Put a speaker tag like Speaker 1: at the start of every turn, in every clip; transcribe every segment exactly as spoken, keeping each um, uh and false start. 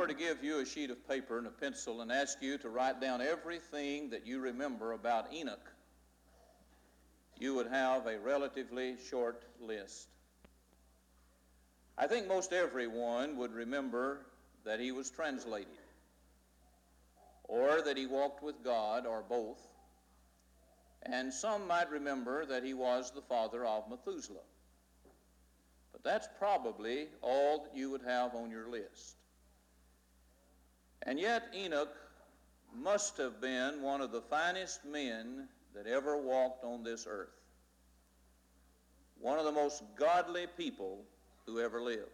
Speaker 1: to give you a sheet of paper and a pencil and ask you to write down everything that you remember about Enoch, you would have a relatively short list. I think most everyone would remember that he was translated, or that he walked with God, or both. And some might remember that he was the father of Methuselah. But that's probably all that you would have on your list. And yet Enoch must have been one of the finest men that ever walked on this earth. One of the most godly people who ever lived.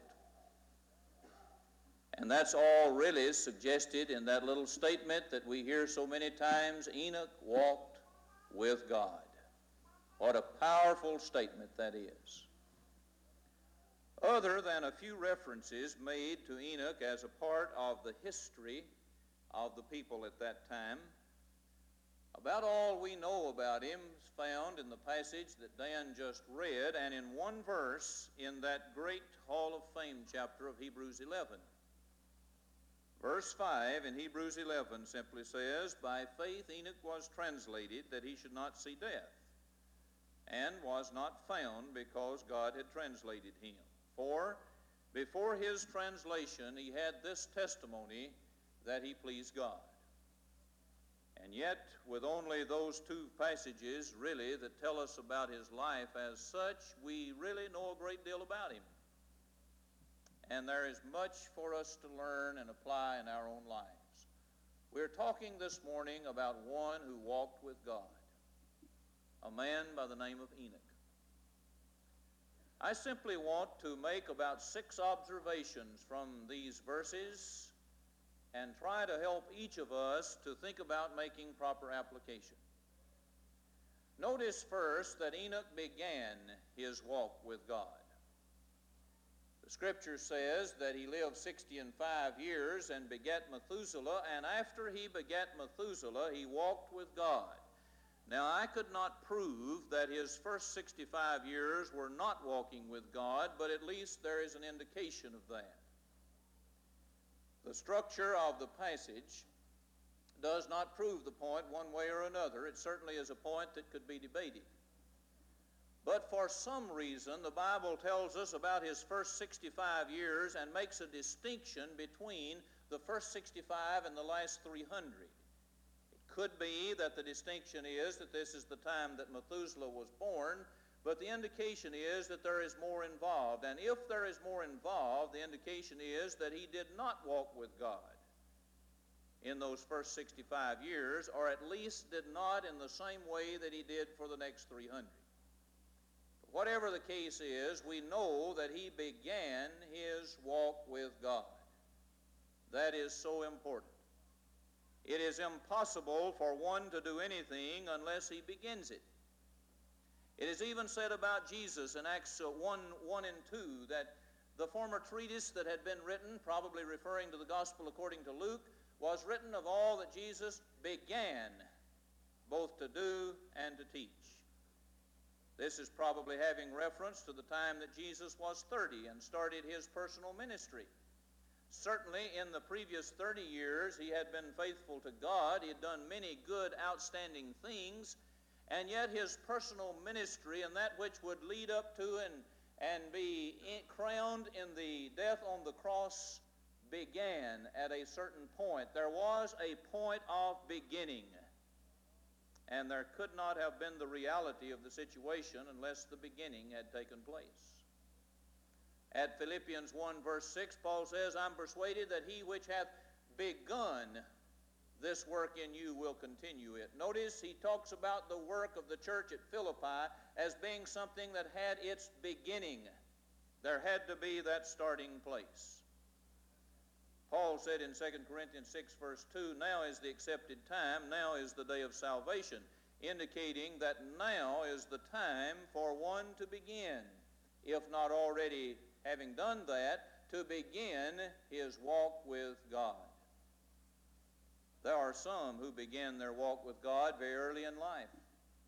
Speaker 1: And that's all really suggested in that little statement that we hear so many times, Enoch walked with God. What a powerful statement that is. Other than a few references made to Enoch as a part of the history of the people at that time, about all we know about him is found in the passage that Dan just read, and in one verse in that great Hall of Fame chapter of Hebrews eleven. Verse five in Hebrews eleven simply says, "By faith Enoch was translated that he should not see death, and was not found because God had translated him. For before his translation he had this testimony that he pleased God." And yet, with only those two passages really that tell us about his life as such, we really know a great deal about him. And there is much for us to learn and apply in our own lives. We're talking this morning about one who walked with God, a man by the name of Enoch. I simply want to make about six observations from these verses and try to help each of us to think about making proper application. Notice first that Enoch began his walk with God. The Scripture says that he lived sixty and five years and begat Methuselah, and after he begat Methuselah, he walked with God. Now, I could not prove that his first sixty-five years were not walking with God, but at least there is an indication of that. The structure of the passage does not prove the point one way or another. It certainly is a point that could be debated. But for some reason, the Bible tells us about his first sixty-five years and makes a distinction between the first sixty-five and the last three hundred. Could be that the distinction is that this is the time that Methuselah was born, but the indication is that there is more involved. And if there is more involved, the indication is that he did not walk with God in those first sixty-five years, or at least did not in the same way that he did for the next three hundred. But whatever the case is, we know that he began his walk with God. That is so important. It is impossible for one to do anything unless he begins it. It is even said about Jesus in Acts one, one and two that the former treatise that had been written, probably referring to the gospel according to Luke, was written of all that Jesus began both to do and to teach. This is probably having reference to the time that Jesus was thirty and started his personal ministry. Certainly in the previous thirty years he had been faithful to God. He had done many good, outstanding things, and yet his personal ministry and that which would lead up to and, and be in, crowned in the death on the cross began at a certain point. There was a point of beginning, and there could not have been the reality of the situation unless the beginning had taken place. At Philippians one verse six, Paul says, "I'm persuaded that he which hath begun this work in you will continue it." Notice he talks about the work of the church at Philippi as being something that had its beginning. There had to be that starting place. Paul said in Second Corinthians six verse two, "Now is the accepted time, now is the day of salvation," indicating that now is the time for one to begin, if not already having done that, to begin his walk with God. There are some who began their walk with God very early in life.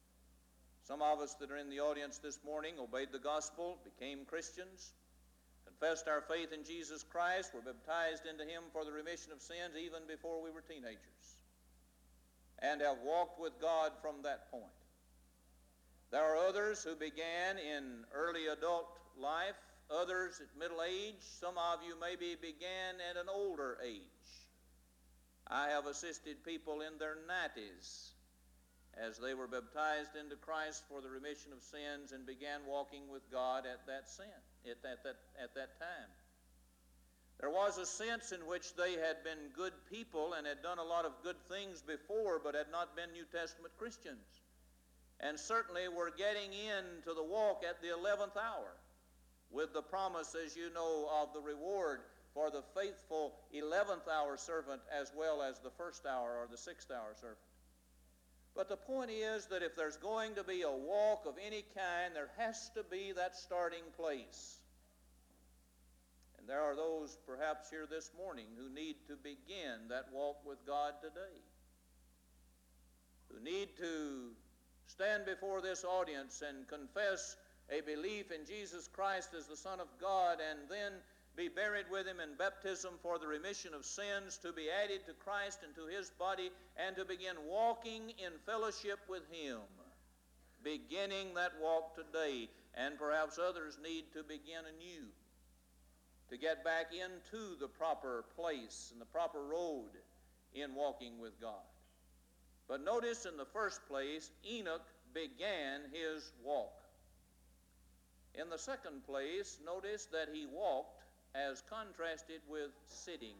Speaker 1: Some of us that are in the audience this morning obeyed the gospel, became Christians, confessed our faith in Jesus Christ, were baptized into Him for the remission of sins even before we were teenagers, and have walked with God from that point. There are others who began in early adult life, others at middle age. Some of you maybe began at an older age. I have assisted people in their nineties as they were baptized into Christ for the remission of sins and began walking with God at that sin, at that, that, at that time. There was a sense in which they had been good people and had done a lot of good things before, but had not been New Testament Christians, and certainly were getting into the walk at the eleventh hour with the promise, as you know, of the reward for the faithful eleventh hour servant as well as the first hour or the sixth hour servant. But the point is that if there's going to be a walk of any kind, there has to be that starting place. And there are those perhaps here this morning who need to begin that walk with God today, who need to stand before this audience and confess a belief in Jesus Christ as the Son of God, and then be buried with Him in baptism for the remission of sins, to be added to Christ and to His body, and to begin walking in fellowship with Him. Beginning that walk today, and perhaps others need to begin anew, to get back into the proper place and the proper road in walking with God. But notice in the first place, Enoch began his walk. In the second place, notice that he walked as contrasted with sitting.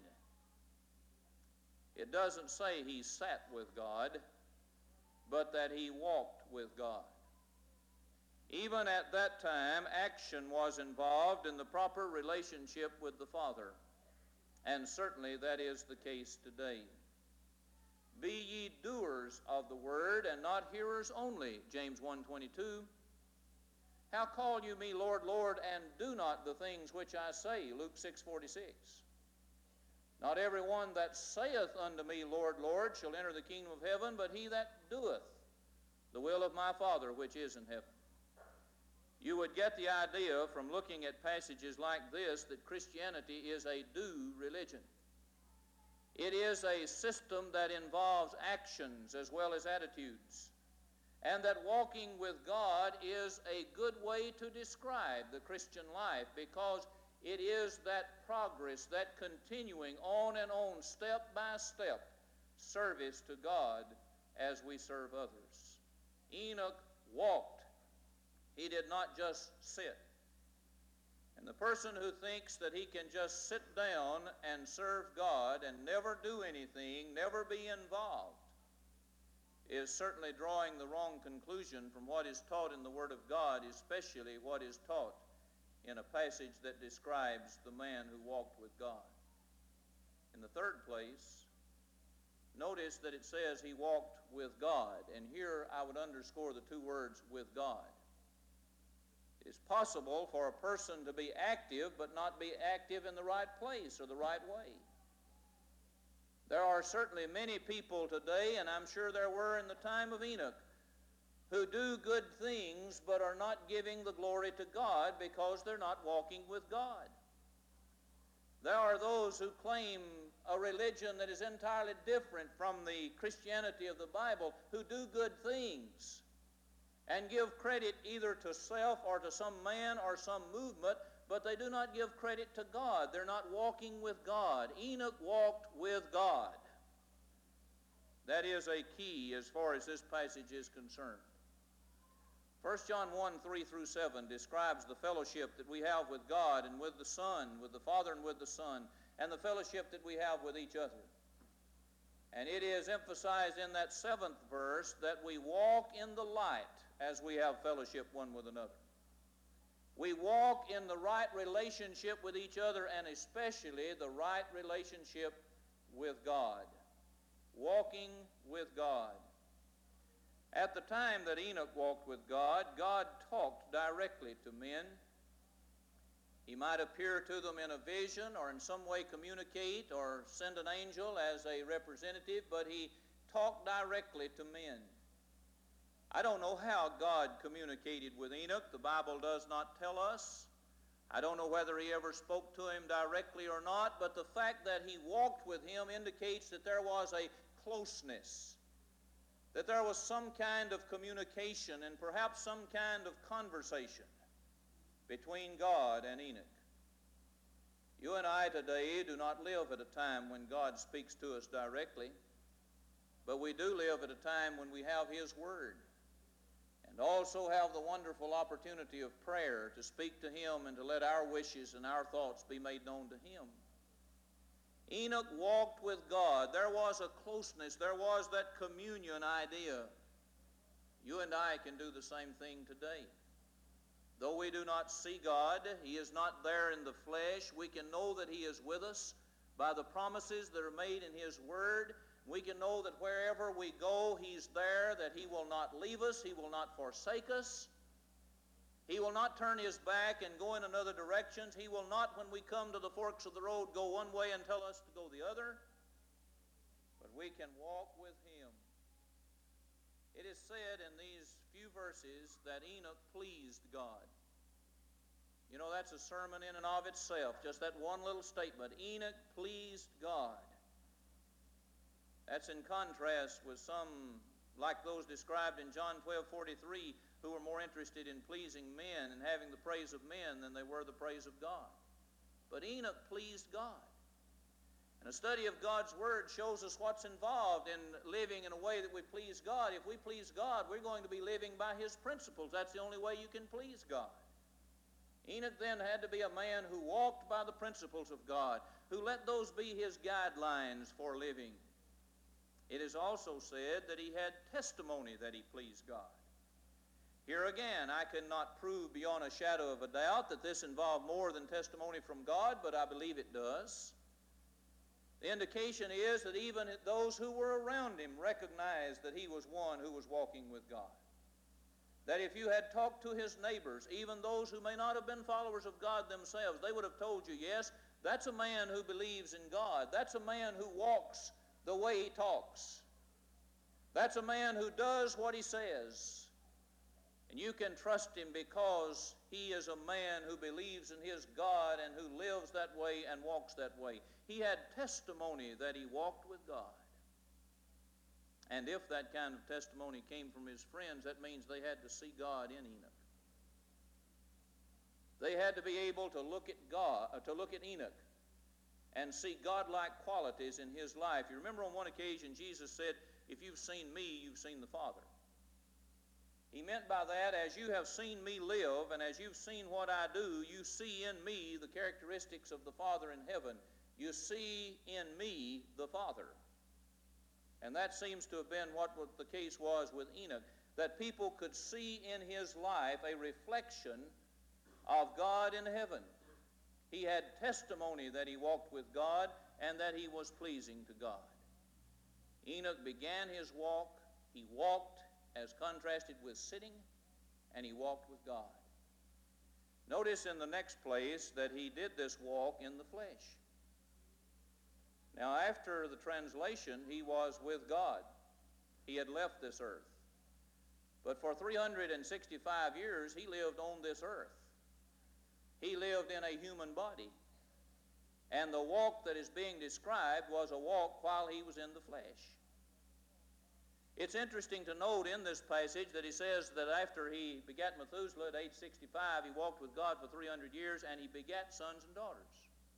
Speaker 1: It doesn't say he sat with God, but that he walked with God. Even at that time, action was involved in the proper relationship with the Father, and certainly that is the case today. Be ye doers of the word, and not hearers only, James one twenty-two. How call you me Lord, Lord, and do not the things which I say, Luke six forty-six. Not every one that saith unto me, Lord, Lord, shall enter the kingdom of heaven, but he that doeth the will of my Father which is in heaven. You would get the idea from looking at passages like this that Christianity is a do religion. It is a system that involves actions as well as attitudes, and that walking with God is a good way to describe the Christian life, because it is that progress, that continuing on and on, step by step, service to God as we serve others. Enoch walked. He did not just sit. And the person who thinks that he can just sit down and serve God and never do anything, never be involved, is certainly drawing the wrong conclusion from what is taught in the Word of God, especially what is taught in a passage that describes the man who walked with God. In the third place, notice that it says he walked with God, and here I would underscore the two words, with God. It is possible for a person to be active but not be active in the right place or the right way. There are certainly many people today, and I'm sure there were in the time of Enoch, who do good things but are not giving the glory to God because they're not walking with God. There are those who claim a religion that is entirely different from the Christianity of the Bible, who do good things and give credit either to self or to some man or some movement, but they do not give credit to God. They're not walking with God. Enoch walked with God. That is a key as far as this passage is concerned. First John one, three through seven describes the fellowship that we have with God and with the Son, with the Father and with the Son, and the fellowship that we have with each other. And it is emphasized in that seventh verse that we walk in the light as we have fellowship one with another. We walk in the right relationship with each other, and especially the right relationship with God. Walking with God. At the time that Enoch walked with God, God talked directly to men. He might appear to them in a vision or in some way communicate or send an angel as a representative, but he talked directly to men. I don't know how God communicated with Enoch. The Bible does not tell us. I don't know whether he ever spoke to him directly or not, but the fact that he walked with him indicates that there was a closeness, that there was some kind of communication and perhaps some kind of conversation between God and Enoch. You and I today do not live at a time when God speaks to us directly, but we do live at a time when we have His Word and also have the wonderful opportunity of prayer to speak to Him and to let our wishes and our thoughts be made known to Him. Enoch walked with God. There was a closeness. There was that communion idea. You and I can do the same thing today. Though we do not see God, He is not there in the flesh, we can know that He is with us by the promises that are made in His Word. We can know that wherever we go, He's there, that He will not leave us, He will not forsake us. He will not turn His back and go in another direction. He will not, when we come to the forks of the road, go one way and tell us to go the other. But we can walk with Him. It is said in these few verses that Enoch pleased God. You know, that's a sermon in and of itself, just that one little statement. Enoch pleased God. That's in contrast with some, like those described in John twelve forty-three, who were more interested in pleasing men and having the praise of men than they were the praise of God. But Enoch pleased God. And a study of God's Word shows us what's involved in living in a way that we please God. If we please God, we're going to be living by His principles. That's the only way you can please God. Enoch then had to be a man who walked by the principles of God, who let those be his guidelines for living. It is also said that he had testimony that he pleased God. Here again, I cannot prove beyond a shadow of a doubt that this involved more than testimony from God, but I believe it does. The indication is that even those who were around him recognized that he was one who was walking with God. That if you had talked to his neighbors, even those who may not have been followers of God themselves, they would have told you, yes, that's a man who believes in God. That's a man who walks the way he talks. That's a man who does what he says. And you can trust him because he is a man who believes in his God and who lives that way and walks that way. He had testimony that he walked with God. And if that kind of testimony came from his friends, that means they had to see God in Enoch. They had to be able to look at God, uh, to look at Enoch and see God-like qualities in his life. You remember on one occasion Jesus said, "If you've seen me, you've seen the Father." He meant by that, as you have seen me live and as you've seen what I do, you see in me the characteristics of the Father in heaven. You see in me the Father. And that seems to have been what the case was with Enoch, that people could see in his life a reflection of God in heaven. He had testimony that he walked with God and that he was pleasing to God. Enoch began his walk. He walked as contrasted with sitting, and he walked with God. Notice in the next place that he did this walk in the flesh. Now, after the translation, he was with God. He had left this earth. But for three hundred sixty-five years, he lived on this earth. He lived in a human body. And the walk that is being described was a walk while he was in the flesh. It's interesting to note in this passage that he says that after he begat Methuselah at age sixty-five, he walked with God for three hundred years, and he begat sons and daughters.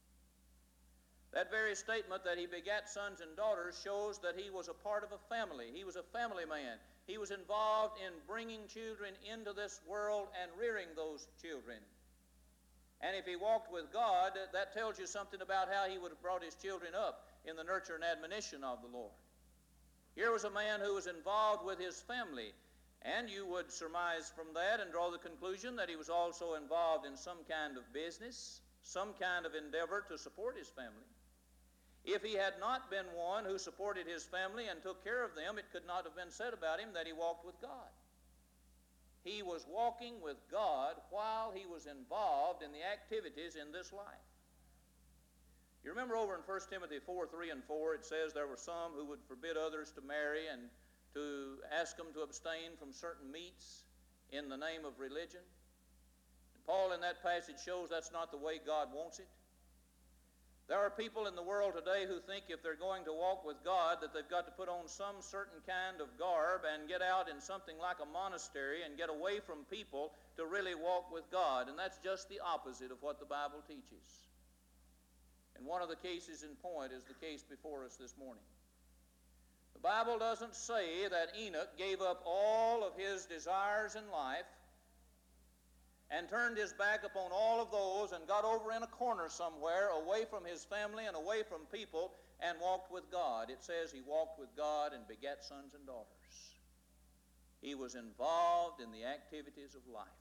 Speaker 1: That very statement that he begat sons and daughters shows that he was a part of a family. He was a family man. He was involved in bringing children into this world and rearing those children. And if he walked with God, that tells you something about how he would have brought his children up in the nurture and admonition of the Lord. Here was a man who was involved with his family, and you would surmise from that and draw the conclusion that he was also involved in some kind of business, some kind of endeavor to support his family. If he had not been one who supported his family and took care of them, it could not have been said about him that he walked with God. He was walking with God while he was involved in the activities in this life. You remember over in First Timothy four, three and four, it says there were some who would forbid others to marry and to ask them to abstain from certain meats in the name of religion. Paul in that passage shows that's not the way God wants it. There are people in the world today who think if they're going to walk with God that they've got to put on some certain kind of garb and get out in something like a monastery and get away from people to really walk with God. And that's just the opposite of what the Bible teaches. And one of the cases in point is the case before us this morning. The Bible doesn't say that Enoch gave up all of his desires in life and turned his back upon all of those and got over in a corner somewhere away from his family and away from people and walked with God. It says he walked with God and begat sons and daughters. He was involved in the activities of life.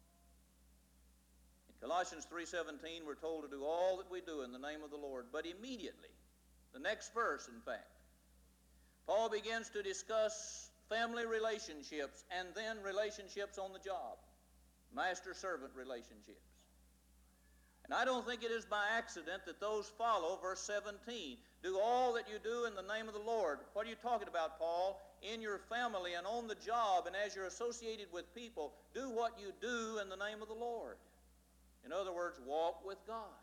Speaker 1: In Colossians three seventeen, we're told to do all that we do in the name of the Lord. But immediately, the next verse, in fact, Paul begins to discuss family relationships and then relationships on the job. Master-servant relationships. And I don't think it is by accident that those follow verse seventeen. Do all that you do in the name of the Lord. What are you talking about, Paul? In your family and on the job and as you're associated with people, do what you do in the name of the Lord. In other words, walk with God.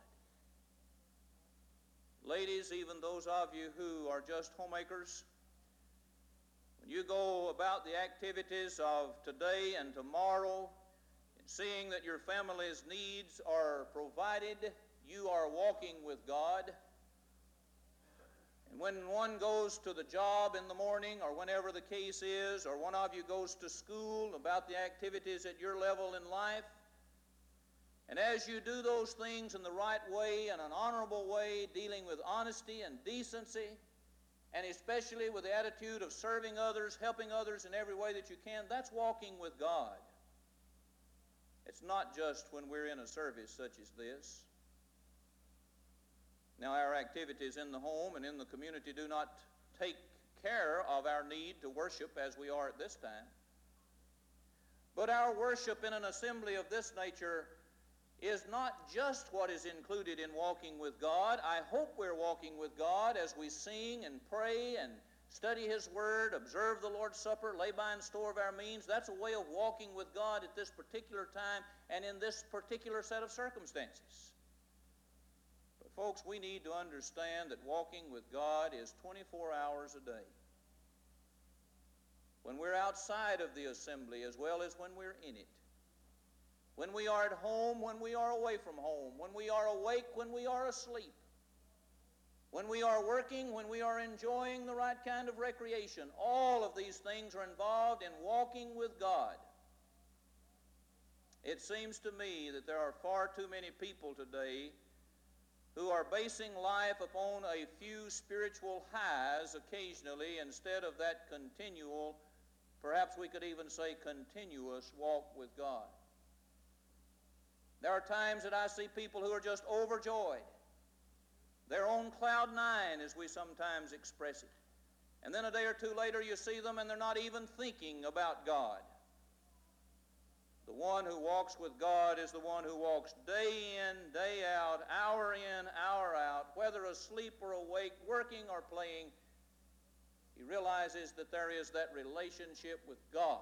Speaker 1: Ladies, even those of you who are just homemakers, when you go about the activities of today and tomorrow, seeing that your family's needs are provided, you are walking with God. And when one goes to the job in the morning, or whenever the case is, or one of you goes to school about the activities at your level in life, and as you do those things in the right way, in an honorable way, dealing with honesty and decency, and especially with the attitude of serving others, helping others in every way that you can, that's walking with God. It's not just when we're in a service such as this. Now, our activities in the home and in the community do not take care of our need to worship as we are at this time. But our worship in an assembly of this nature is not just what is included in walking with God. I hope we're walking with God as we sing and pray and study His Word, observe the Lord's Supper, lay by in store of our means. That's a way of walking with God at this particular time and in this particular set of circumstances. But folks, we need to understand that walking with God is twenty-four hours a day. When we're outside of the assembly as well as when we're in it. When we are at home, when we are away from home. When we are awake, when we are asleep. When we are working, when we are enjoying the right kind of recreation, all of these things are involved in walking with God. It seems to me that there are far too many people today who are basing life upon a few spiritual highs occasionally instead of that continual, perhaps we could even say continuous walk with God. There are times that I see people who are just overjoyed. They're on cloud nine, as we sometimes express it. And then a day or two later you see them and they're not even thinking about God. The one who walks with God is the one who walks day in, day out, hour in, hour out, whether asleep or awake, working or playing. He realizes that there is that relationship with God.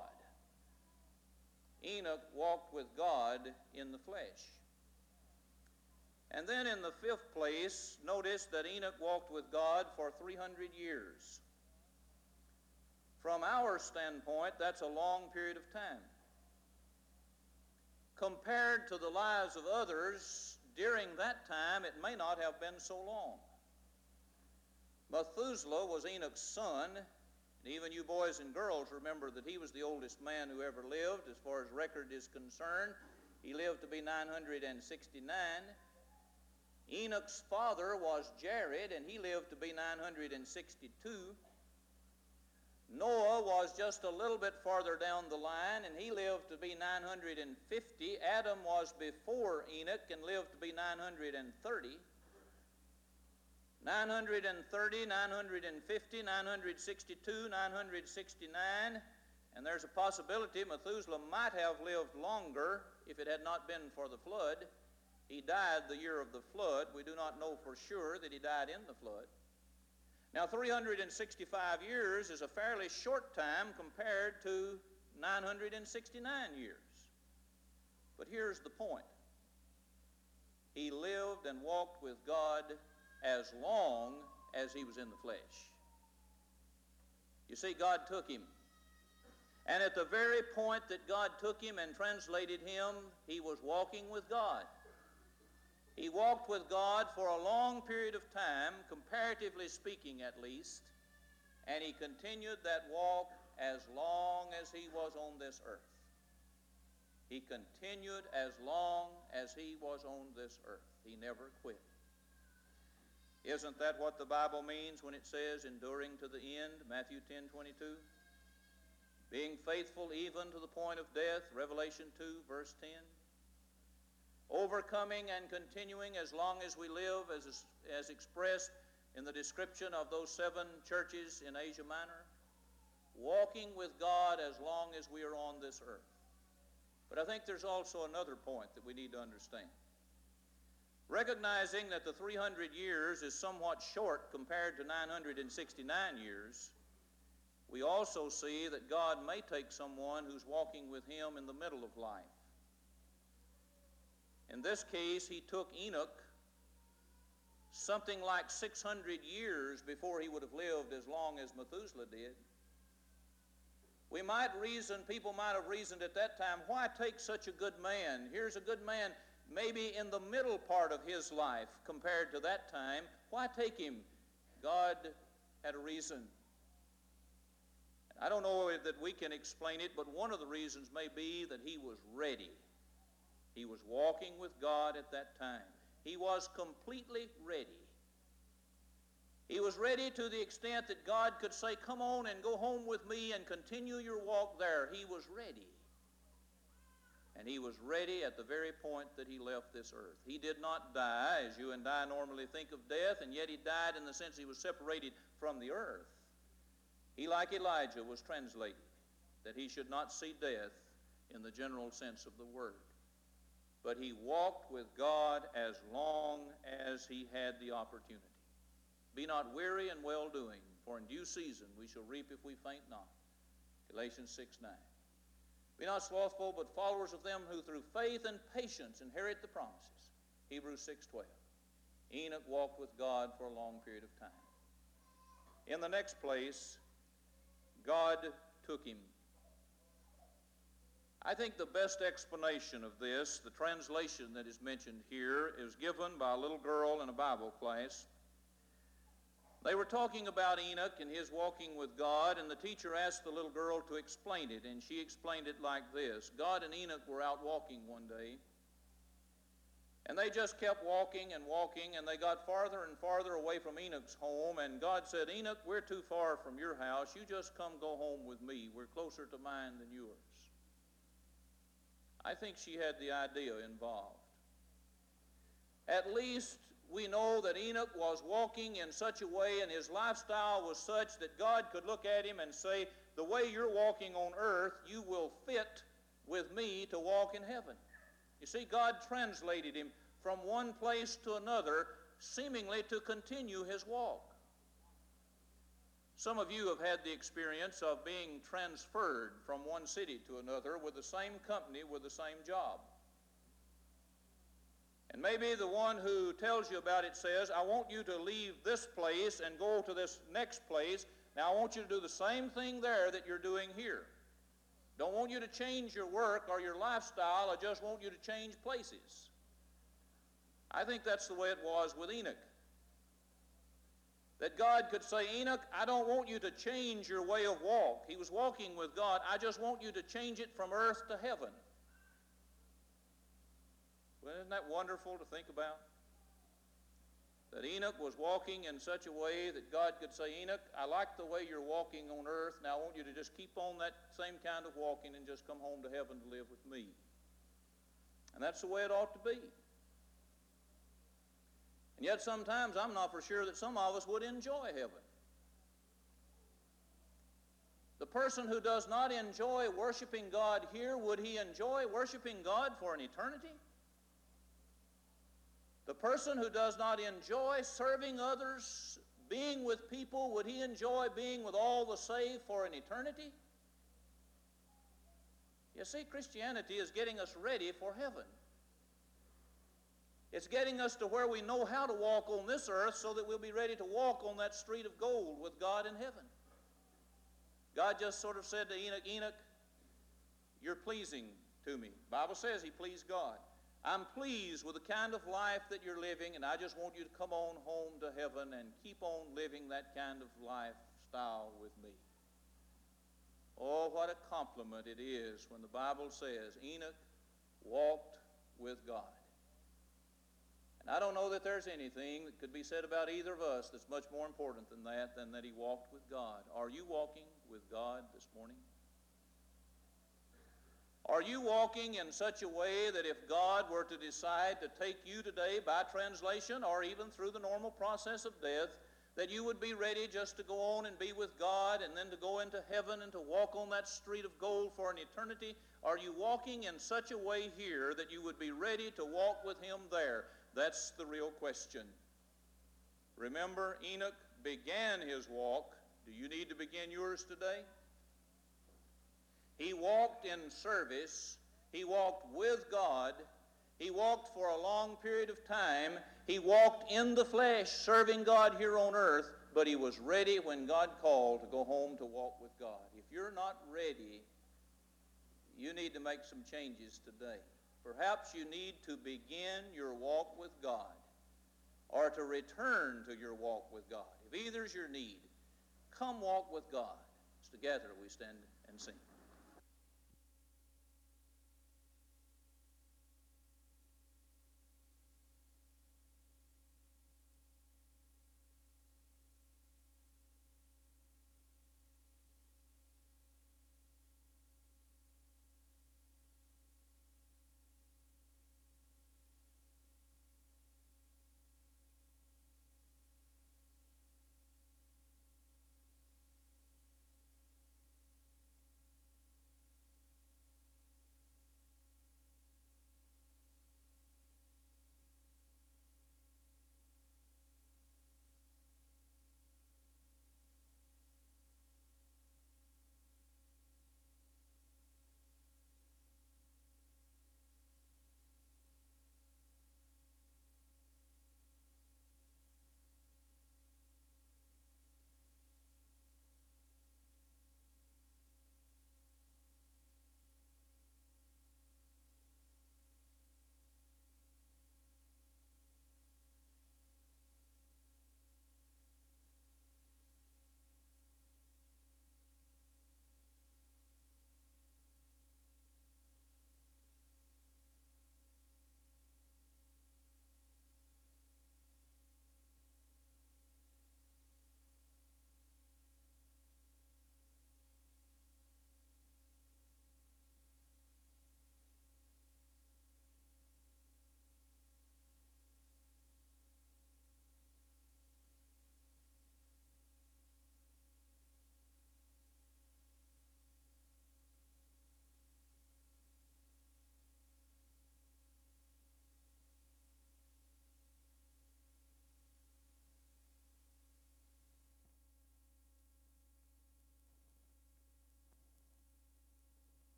Speaker 1: Enoch walked with God in the flesh. And then in the fifth place, notice that Enoch walked with God for three hundred years. From our standpoint, that's a long period of time. Compared to the lives of others, during that time, it may not have been so long. Methuselah was Enoch's son, and even you boys and girls remember that he was the oldest man who ever lived as far as record is concerned. He lived to be nine hundred sixty-nine. Enoch's father was Jared, and he lived to be nine hundred sixty-two. Noah was just a little bit farther down the line, and he lived to be nine hundred fifty. Adam was before Enoch and lived to be nine hundred thirty. nine hundred thirty, nine hundred fifty, nine hundred sixty-two, nine hundred sixty-nine, and there's a possibility Methuselah might have lived longer if it had not been for the flood. He died the year of the flood. We do not know for sure that he died in the flood. Now, three hundred sixty-five years is a fairly short time compared to nine hundred sixty-nine years. But here's the point. he lived and walked with God as long as he was in the flesh. You see, God took him. And at the very point that God took him and translated him, he was walking with God. He walked with God for a long period of time, comparatively speaking at least, and he continued that walk as long as he was on this earth. He continued as long as he was on this earth. He never quit. Isn't that what the Bible means when it says enduring to the end, Matthew ten twenty-two? Being faithful even to the point of death, Revelation two, verse ten. Overcoming and continuing as long as we live, as, as expressed in the description of those seven churches in Asia Minor. Walking with God as long as we are on this earth. But I think there's also another point that we need to understand. Recognizing that the three hundred years is somewhat short compared to nine hundred sixty-nine years, we also see that God may take someone who's walking with him in the middle of life. In this case, he took Enoch something like six hundred years before he would have lived as long as Methuselah did. We might reason, people might have reasoned at that time, why take such a good man? Here's a good man maybe in the middle part of his life compared to that time. Why take him? God had a reason. I don't know that we can explain it, but one of the reasons may be that he was ready. He was walking with God at that time. He was completely ready. He was ready to the extent that God could say, come on and go home with me and continue your walk there. He was ready. And he was ready at the very point that he left this earth. He did not die, as you and I normally think of death, and yet he died in the sense he was separated from the earth. He, like Elijah, was translated, that he should not see death in the general sense of the word. But he walked with God as long as he had the opportunity. Be not weary in well-doing, for in due season we shall reap if we faint not. Galatians six nine. Be not slothful, but followers of them who through faith and patience inherit the promises. Hebrews six twelve. Enoch walked with God for a long period of time. In the next place, God took him. I think the best explanation of this, the translation that is mentioned here, is given by a little girl in a Bible class. They were talking about Enoch and his walking with God, and the teacher asked the little girl to explain it, and she explained it like this. God and Enoch were out walking one day, and they just kept walking and walking, and they got farther and farther away from Enoch's home, and God said, Enoch, we're too far from your house. You just come go home with me. We're closer to mine than yours. I think she had the idea involved. At least we know that Enoch was walking in such a way and his lifestyle was such that God could look at him and say, the way you're walking on earth, you will fit with me to walk in heaven. You see, God translated him from one place to another, seemingly to continue his walk. Some of you have had the experience of being transferred from one city to another with the same company with the same job. And maybe the one who tells you about it says, I want you to leave this place and go to this next place. Now I want you to do the same thing there that you're doing here. Don't want you to change your work or your lifestyle. I just want you to change places. I think that's the way it was with Enoch. That God could say, Enoch, I don't want you to change your way of walk. He was walking with God. I just want you to change it from earth to heaven. Well, isn't that wonderful to think about? That Enoch was walking in such a way that God could say, Enoch, I like the way you're walking on earth. Now I want you to just keep on that same kind of walking and just come home to heaven to live with me. And that's the way it ought to be. And yet sometimes I'm not for sure that some of us would enjoy heaven. The person who does not enjoy worshiping God here, would he enjoy worshiping God for an eternity? The person who does not enjoy serving others, being with people, would he enjoy being with all the saved for an eternity? You see, Christianity is getting us ready for heaven. It's getting us to where we know how to walk on this earth so that we'll be ready to walk on that street of gold with God in heaven. God just sort of said to Enoch, Enoch, you're pleasing to me. The Bible says he pleased God. I'm pleased with the kind of life that you're living, and I just want you to come on home to heaven and keep on living that kind of lifestyle with me. Oh, what a compliment it is when the Bible says Enoch walked with God. And I don't know that there's anything that could be said about either of us that's much more important than that, than that he walked with God. Are you walking with God this morning? Are you walking in such a way that if God were to decide to take you today by translation or even through the normal process of death, that you would be ready just to go on and be with God and then to go into heaven and to walk on that street of gold for an eternity? Are you walking in such a way here that you would be ready to walk with him there? That's the real question. Remember, Enoch began his walk. Do you need to begin yours today? He walked in service. He walked with God. He walked for a long period of time. He walked in the flesh, serving God here on earth, but he was ready when God called to go home to walk with God. If you're not ready, you need to make some changes today. Perhaps you need to begin your walk with God or to return to your walk with God. If either's your need, come walk with God. Together we stand and sing.